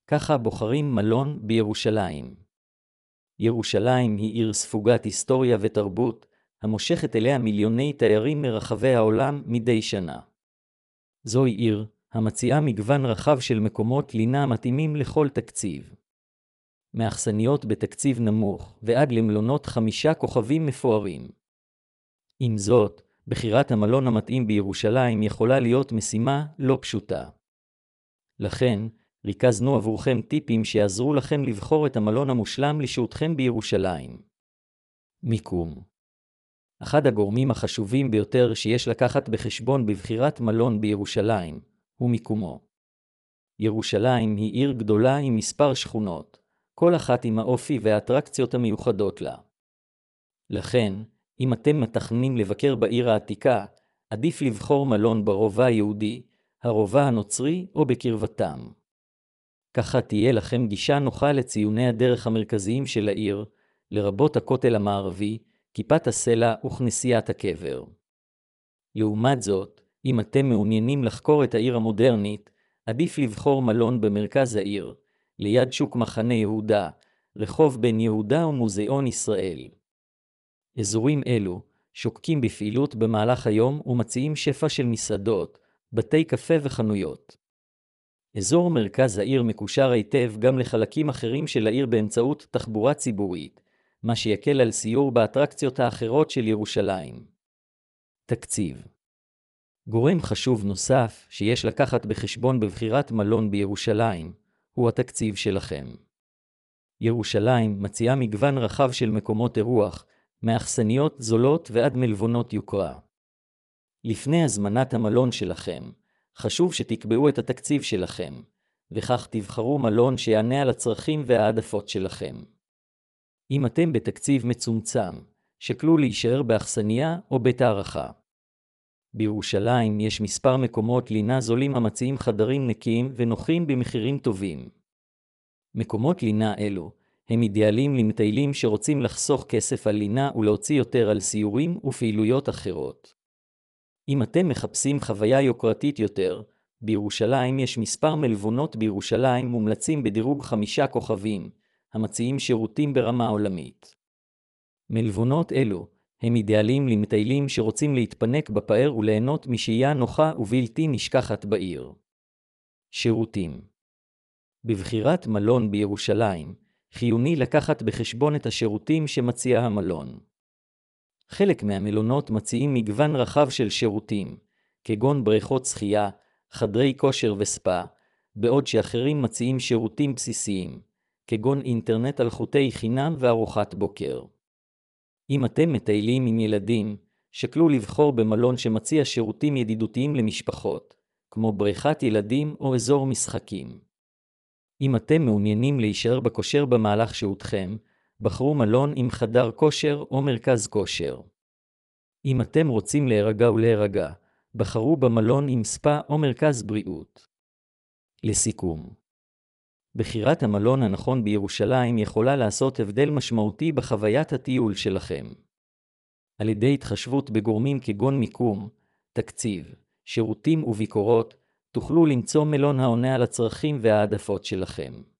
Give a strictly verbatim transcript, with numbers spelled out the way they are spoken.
ככה בוחרים מלון בירושלים. ירושלים היא עיר ספוגת היסטוריה ותרבות, המושכת אליה מיליוני תיירים מרחבי העולם מדי שנה. זוהי עיר המציעה מגוון רחב של מקומות לינה מתאימים לכל תקציב. מאכסניות בתקציב נמוך ועד למלונות חמישה כוכבים מפוארים. עם זאת, בחירת המלון המתאים בירושלים יכולה להיות משימה לא פשוטה. לכן, ריכזנו עבורכם טיפים שיעזרו לכם לבחור את המלון המושלם לשהותכם בירושלים. מיקום. אחד הגורמים החשובים ביותר שיש לקחת בחשבון בבחירת מלון בירושלים, הוא מיקומו. ירושלים היא עיר גדולה עם מספר שכונות, כל אחת עם האופי והאטרקציות המיוחדות לה. לכן, אם אתם מתכננים לבקר בעיר העתיקה, עדיף לבחור מלון ברובע היהודי, הרובע הנוצרי או בקרבתם. ככה תהיה לכם גישה נוחה לציוני הדרך המרכזיים של העיר, לרבות הכותל המערבי, כיפת הסלע וכנסיית הקבר. לעומת זאת, אם אתם מעוניינים לחקור את העיר המודרנית, עדיף לבחור מלון במרכז העיר, ליד שוק מחנה יהודה, רחוב בן יהודה ומוזיאון ישראל. אזורים אלו שוקקים בפעילות במהלך היום ומציעים שפע של מסעדות, בתי קפה וחנויות. אזור מרכז העיר מקושר היטב גם לחלקים אחרים של העיר באמצעות תחבורה ציבורית, מה שיקל על סיור באטרקציות האחרות של ירושלים. תקציב. גורם חשוב נוסף שיש לקחת בחשבון בבחירת מלון בירושלים, הוא התקציב שלכם. ירושלים מציעה מגוון רחב של מקומות אירוח, מאכסניות זולות ועד מלונות יוקרה. לפני הזמנת המלון שלכם, חשוב שתקבעו את התקציב שלכם, וכך תבחרו מלון שיענה על הצרכים והעדפות שלכם. אם אתם בתקציב מצומצם, שקלו להישאר באכסניה או בית הערכה. בירושלים יש מספר מקומות לינה זולים המציעים חדרים נקיים ונוחים במחירים טובים. מקומות לינה אלו הם אידיאליים למטיילים שרוצים לחסוך כסף על לינה ולהוציא יותר על סיורים ופעילויות אחרות. אם אתם מחפשים חוויה יוקרתית יותר, בירושלים יש מספר מלונות בירושלים מומלצים בדירוג חמישה כוכבים, המציעים שירותים ברמה עולמית. מלונות אלו הם אידיאליים למטיילים שרוצים להתפנק בפאר וליהנות משהייה נוחה ובלתי נשכחת בעיר. שירותים. בבחירת מלון בירושלים, חיוני לקחת בחשבון את השירותים שמציע המלון. חלק מהמלונות מציעים מגוון רחב של שירותים, כגון בריכות שחייה, חדרי כושר וספה, בעוד שאחרים מציעים שירותים בסיסיים, כגון אינטרנט אלחוטי חינם וארוחת בוקר. אם אתם מטיילים עם ילדים, שקלו לבחור במלון שמציע שירותים ידידותיים למשפחות, כמו בריכת ילדים או אזור משחקים. אם אתם מעוניינים להישאר בכושר במהלך שהותכם, בחרו מלון עם חדר כושר או מרכז כושר. אם אתם רוצים להירגע ולהירגע, בחרו במלון עם ספה או מרכז בריאות. לסיכום, בחירת המלון הנכון בירושלים יכולה לעשות הבדל משמעותי בחוויית הטיול שלכם. על ידי התחשבות בגורמים כגון מיקום, תקציב, שירותים וביקורות, תוכלו למצוא מלון העונה על הצרכים והעדפות שלכם.